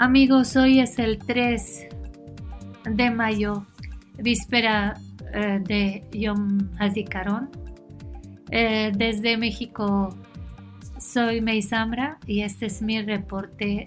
Amigos, hoy es el 3 de mayo, víspera de Yom HaZikaron. Desde México soy May Zambra y este es mi reporte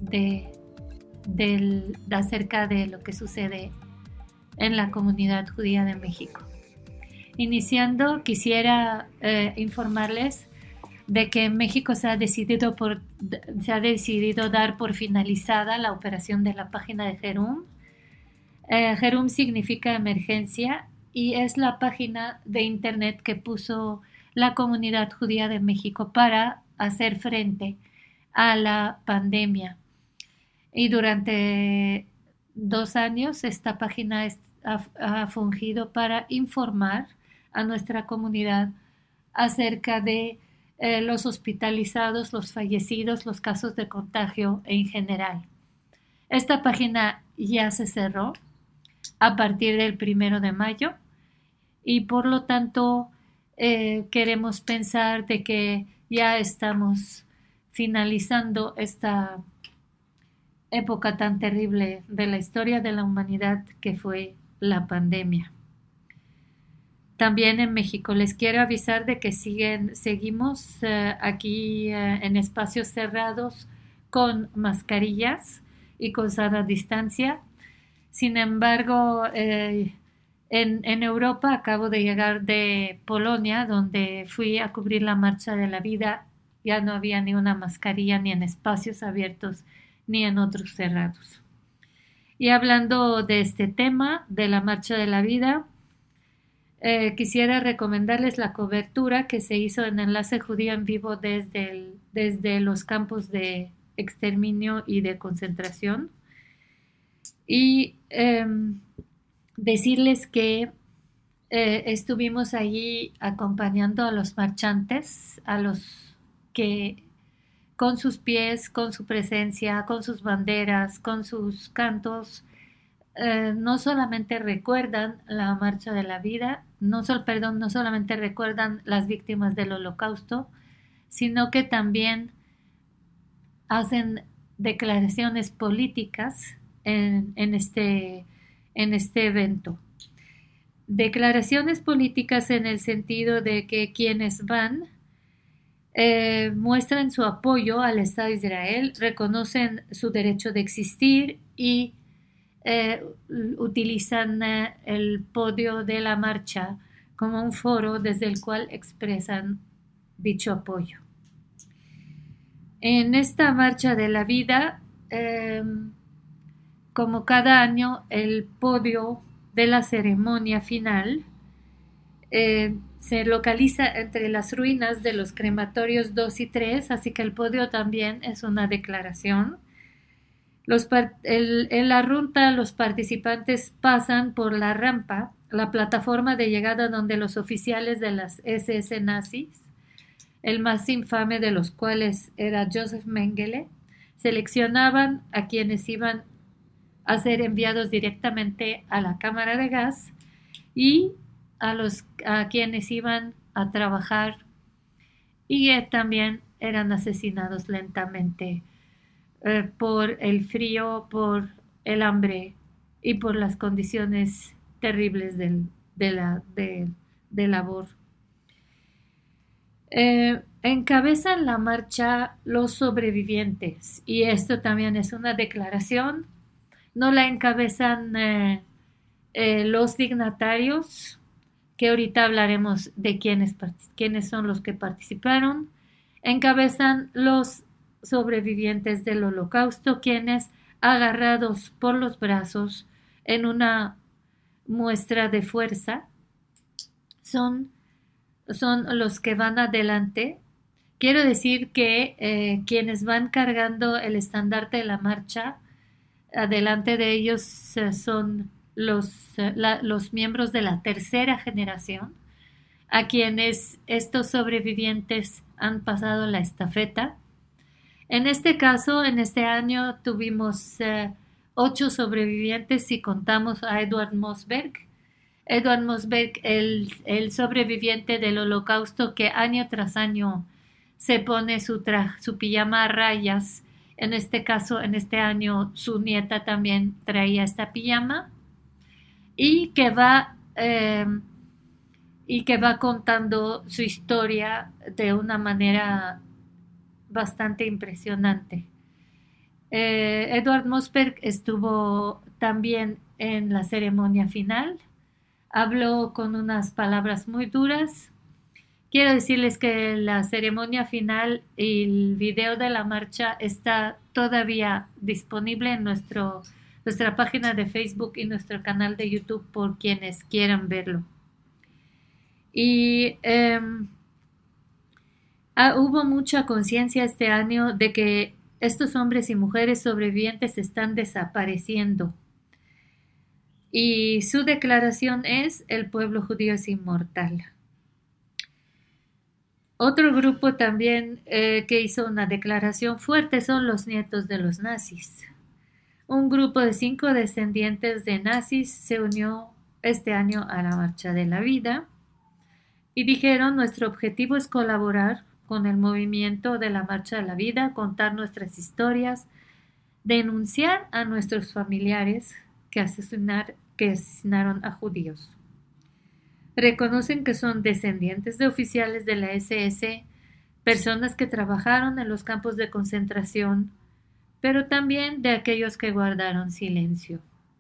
acerca de lo que sucede en la comunidad judía de México. Iniciando, quisiera informarles de que en México se ha decidido dar por finalizada la operación de la página de Jerum. Jerum significa emergencia y es la página de internet que puso la comunidad judía de México para hacer frente a la pandemia. Y durante 2 años esta página ha fungido para informar a nuestra comunidad acerca de los hospitalizados, los fallecidos, los casos de contagio en general. Esta página ya se cerró a partir del 1 de mayo y por lo tanto queremos pensar de que ya estamos finalizando esta época tan terrible de la historia de la humanidad que fue la pandemia. También en México les quiero avisar de que seguimos aquí en espacios cerrados con mascarillas y con sana distancia. Sin embargo, en Europa acabo de llegar de Polonia, donde fui a cubrir la Marcha de la Vida. Ya no había ni una mascarilla ni en espacios abiertos ni en otros cerrados. Y hablando de este tema, de la Marcha de la Vida, quisiera recomendarles la cobertura que se hizo en Enlace Judío en vivo desde los campos de exterminio y de concentración. Y decirles que estuvimos allí acompañando a los marchantes, a los que con sus pies, con su presencia, con sus banderas, con sus cantos, no solamente recuerdan la Marcha de la Vida, no solamente recuerdan las víctimas del Holocausto, sino que también hacen declaraciones políticas en este evento. Declaraciones políticas en el sentido de que quienes van muestran su apoyo al Estado de Israel, reconocen su derecho de existir y utilizan el podio de la marcha como un foro desde el cual expresan dicho apoyo. En esta Marcha de la Vida, como cada año, el podio de la ceremonia final se localiza entre las ruinas de los crematorios 2 y 3, así que el podio también es una declaración. En la ruta los participantes pasan por la rampa, la plataforma de llegada donde los oficiales de las SS nazis, el más infame de los cuales era Joseph Mengele, seleccionaban a quienes iban a ser enviados directamente a la cámara de gas y a quienes iban a trabajar y también eran asesinados lentamente por el frío, por el hambre y por las condiciones terribles de labor. Encabezan la marcha los sobrevivientes y esto también es una declaración. No la encabezan los dignatarios, que ahorita hablaremos de quiénes son los que participaron. Encabezan los sobrevivientes del Holocausto, quienes, agarrados por los brazos en una muestra de fuerza, son los que van adelante. Quiero decir que quienes van cargando el estandarte de la marcha, adelante de ellos son los miembros de la tercera generación, a quienes estos sobrevivientes han pasado la estafeta. En este caso, en este año tuvimos 8 sobrevivientes si contamos a Edward Mosberg. Edward Mosberg, el sobreviviente del Holocausto que año tras año se pone su pijama a rayas En este caso, en este año, su nieta también traía esta pijama y que va contando su historia de una manera bastante impresionante. Edward Mosberg estuvo también en la ceremonia final, habló con unas palabras muy duras. Quiero decirles que la ceremonia final y el video de la marcha está todavía disponible en nuestra página de Facebook y nuestro canal de YouTube por quienes quieran verlo. Y hubo mucha conciencia este año de que estos hombres y mujeres sobrevivientes están desapareciendo. Y su declaración es: el pueblo judío es inmortal. Otro grupo también que hizo una declaración fuerte son los nietos de los nazis. Un grupo de 5 descendientes de nazis se unió este año a la Marcha de la Vida y dijeron: nuestro objetivo es colaborar con el movimiento de la Marcha de la Vida, contar nuestras historias, denunciar a nuestros familiares que asesinaron a judíos. Reconocen que son descendientes de oficiales de la SS, personas que trabajaron en los campos de concentración, pero también de aquellos que guardaron silencio.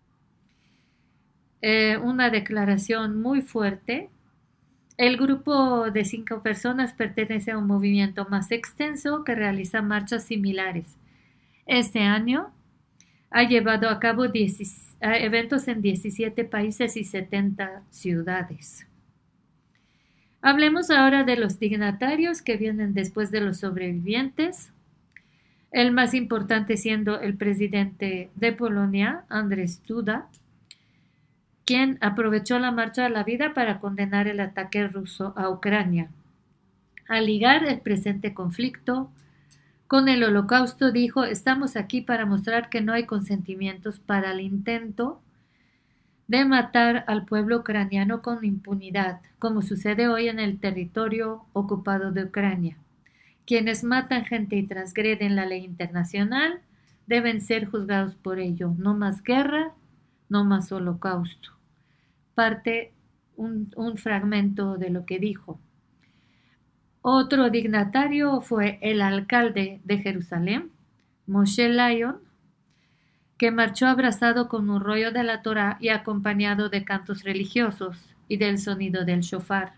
Una declaración muy fuerte. El grupo de 5 personas pertenece a un movimiento más extenso que realiza marchas similares. Este año ha llevado a cabo eventos en 17 países y 70 ciudades. Hablemos ahora de los dignatarios que vienen después de los sobrevivientes. El más importante siendo el presidente de Polonia, Andrzej Duda, quien aprovechó la Marcha de la Vida para condenar el ataque ruso a Ucrania. Al ligar el presente conflicto con el Holocausto, dijo: estamos aquí para mostrar que no hay consentimientos para el intento de matar al pueblo ucraniano con impunidad, como sucede hoy en el territorio ocupado de Ucrania. Quienes matan gente y transgreden la ley internacional deben ser juzgados por ello. No más guerra, no más holocausto. Parte un fragmento de lo que dijo. Otro dignatario fue el alcalde de Jerusalén, Moshe Lion, que marchó abrazado con un rollo de la Torá y acompañado de cantos religiosos y del sonido del shofar,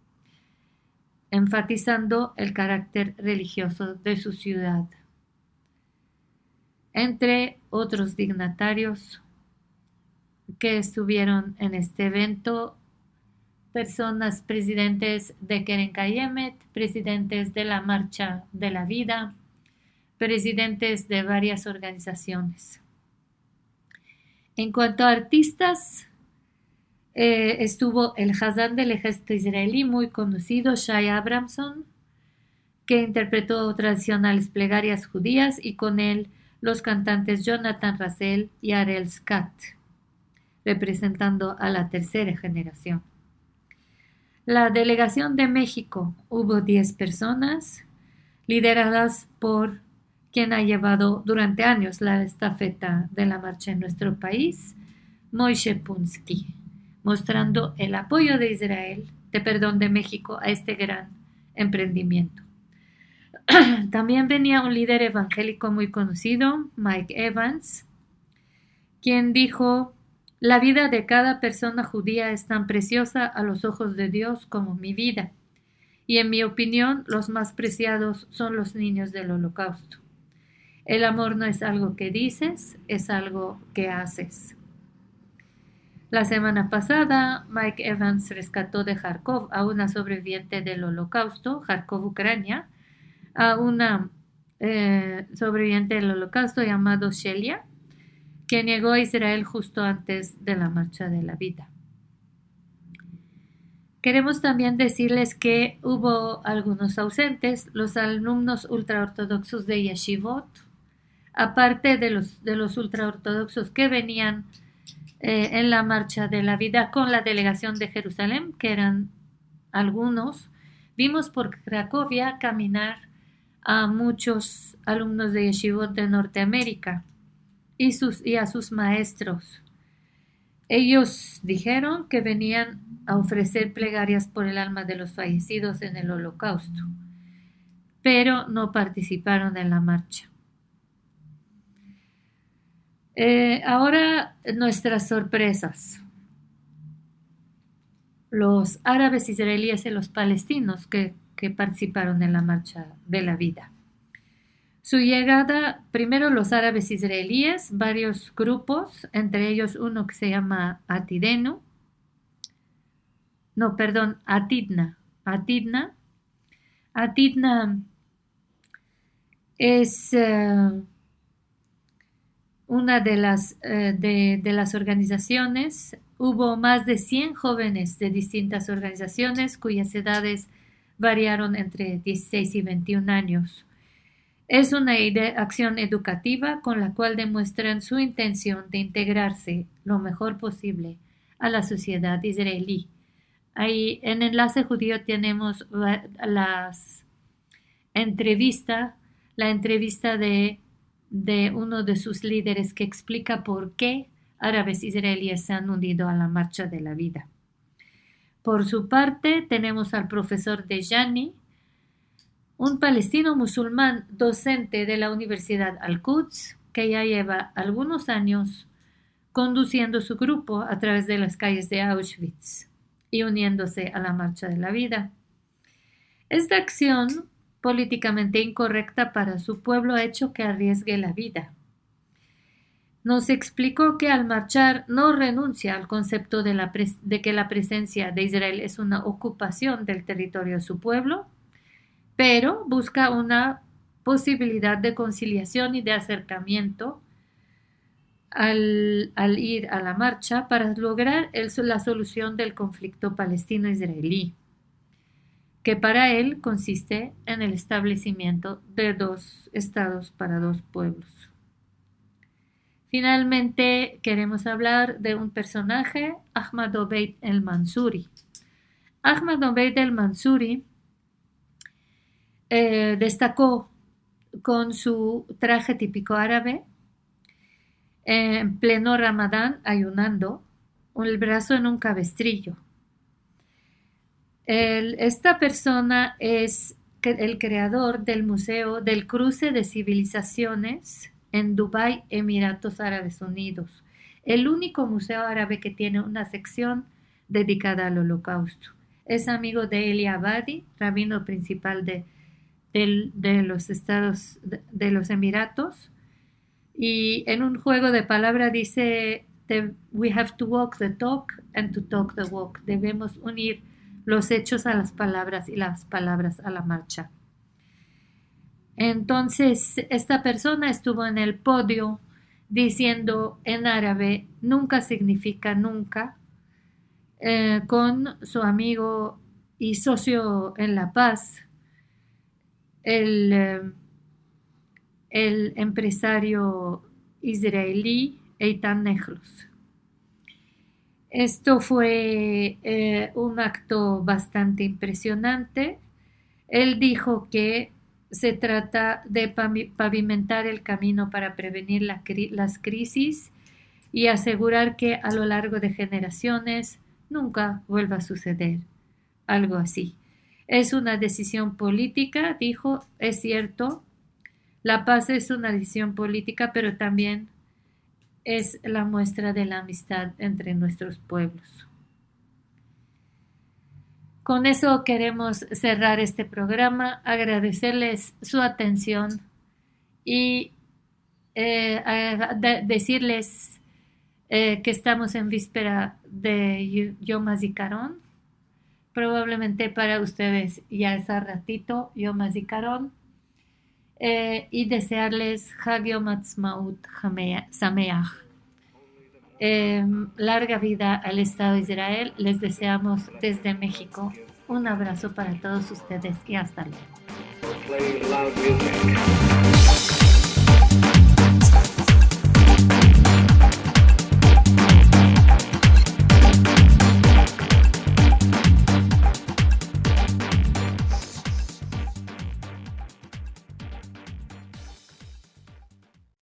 enfatizando el carácter religioso de su ciudad. Entre otros dignatarios que estuvieron en este evento, personas, presidentes de Keren Kayemet, presidentes de la Marcha de la Vida, presidentes de varias organizaciones. En cuanto a artistas, estuvo el Hazán del ejército israelí muy conocido, Shai Abramson, que interpretó tradicionales plegarias judías, y con él los cantantes Jonathan Razel y Ariel Scott, representando a la tercera generación. La delegación de México, hubo 10 personas, lideradas por quien ha llevado durante años la estafeta de la marcha en nuestro país, Moishe Punsky, mostrando el apoyo de México a este gran emprendimiento. También venía un líder evangélico muy conocido, Mike Evans, quien dijo: la vida de cada persona judía es tan preciosa a los ojos de Dios como mi vida, y en mi opinión los más preciados son los niños del Holocausto. El amor no es algo que dices, es algo que haces. La semana pasada, Mike Evans rescató de Kharkov a una sobreviviente del Holocausto, Kharkov, Ucrania, a una sobreviviente del Holocausto llamado Shelia, que llegó a Israel justo antes de la Marcha de la Vida. Queremos también decirles que hubo algunos ausentes, los alumnos ultraortodoxos de Yeshivot, aparte de los ultraortodoxos que venían en la Marcha de la Vida con la delegación de Jerusalén, que eran algunos. Vimos por Cracovia caminar a muchos alumnos de yeshivot de Norteamérica y a sus maestros. Ellos dijeron que venían a ofrecer plegarias por el alma de los fallecidos en el Holocausto, pero no participaron en la marcha. Ahora nuestras sorpresas. Los árabes israelíes y los palestinos que participaron en la marcha de la vida. Su llegada, primero los árabes israelíes, varios grupos, entre ellos uno que se llama Atidna. Atidna es una de las organizaciones. Hubo más de 100 jóvenes de distintas organizaciones cuyas edades variaron entre 16 y 21 años. Es una acción educativa con la cual demuestran su intención de integrarse lo mejor posible a la sociedad israelí. Ahí en Enlace Judío tenemos la entrevista de uno de sus líderes que explica por qué árabes israelíes se han unido a la Marcha de la Vida. Por su parte, tenemos al profesor Dejani, un palestino musulmán docente de la Universidad Al-Quds, que ya lleva algunos años conduciendo su grupo a través de las calles de Auschwitz y uniéndose a la Marcha de la Vida. Esta acción políticamente incorrecta para su pueblo ha hecho que arriesgue la vida. Nos explicó que al marchar no renuncia al concepto de que la presencia de Israel es una ocupación del territorio de su pueblo, pero busca una posibilidad de conciliación y de acercamiento al ir a la marcha para lograr la solución del conflicto palestino-israelí, que para él consiste en el establecimiento de 2 estados para 2 pueblos. Finalmente, queremos hablar de un personaje, Ahmad Obeid el-Mansuri. Ahmad Obeid el-Mansuri destacó con su traje típico árabe, en pleno Ramadán, ayunando, con el brazo en un cabestrillo. Esta persona es el creador del Museo del Cruce de Civilizaciones en Dubái, Emiratos Árabes Unidos, el único museo árabe que tiene una sección dedicada al Holocausto. Es amigo de Eli Abadi, rabino principal de los Estados de los Emiratos, y en un juego de palabras dice: we have to walk the talk and to talk the walk. Debemos unir los hechos a las palabras y las palabras a la marcha. Entonces, esta persona estuvo en el podio diciendo en árabe: nunca significa nunca, con su amigo y socio en la paz, el empresario israelí Eitan Nechlus. Esto fue un acto bastante impresionante. Él dijo que se trata de pavimentar el camino para prevenir las crisis y asegurar que a lo largo de generaciones nunca vuelva a suceder algo así. Es una decisión política, dijo, es cierto, la paz es una decisión política, pero también es la muestra de la amistad entre nuestros pueblos. Con eso queremos cerrar este programa, agradecerles su atención y decirles que estamos en víspera de Yom HaZikaron. Probablemente para ustedes ya es a ratito Yom HaZikaron. Y desearles Hag Yom Ha'atzmaut Sameach. Larga vida al Estado de Israel. Les deseamos desde México un abrazo para todos ustedes y hasta luego.